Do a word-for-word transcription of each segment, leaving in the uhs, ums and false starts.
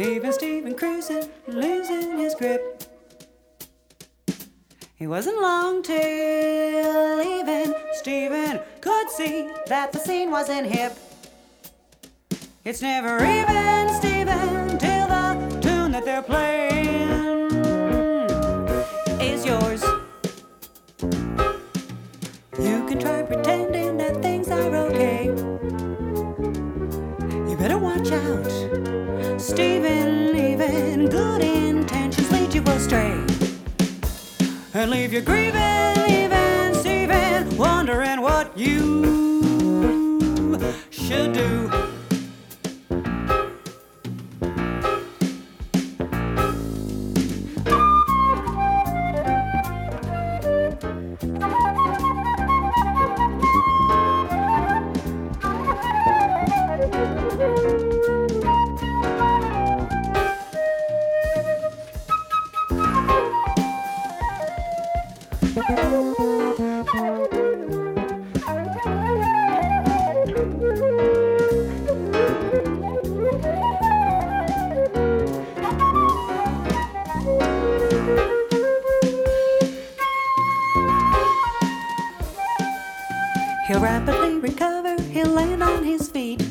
Even Steven cruising, losing his grip. It wasn't long till even Steven could see that the scene wasn't hip. It's never even Steven till the tune that they're playing is yours. You can try pretending that things are okay. You better watch out. Steven, even good intentions lead you astray and leave you grieving, even Steven, wondering what you should do. He'll rapidly recover, he'll land on his feet.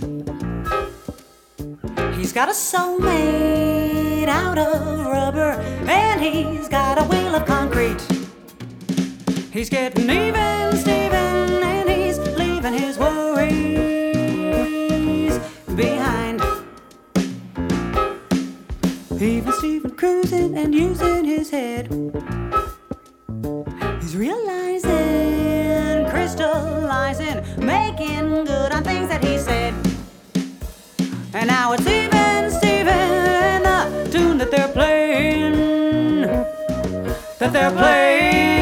He's got a soul made out of rubber, and he's got a wheel of concrete. He's getting even, Steven, and he's leaving his worries behind. Even Steven cruising and using his head. He's realizing, crystallizing, making good on things that he said. And now it's even Steven and the tune that they're playing, that they're playing.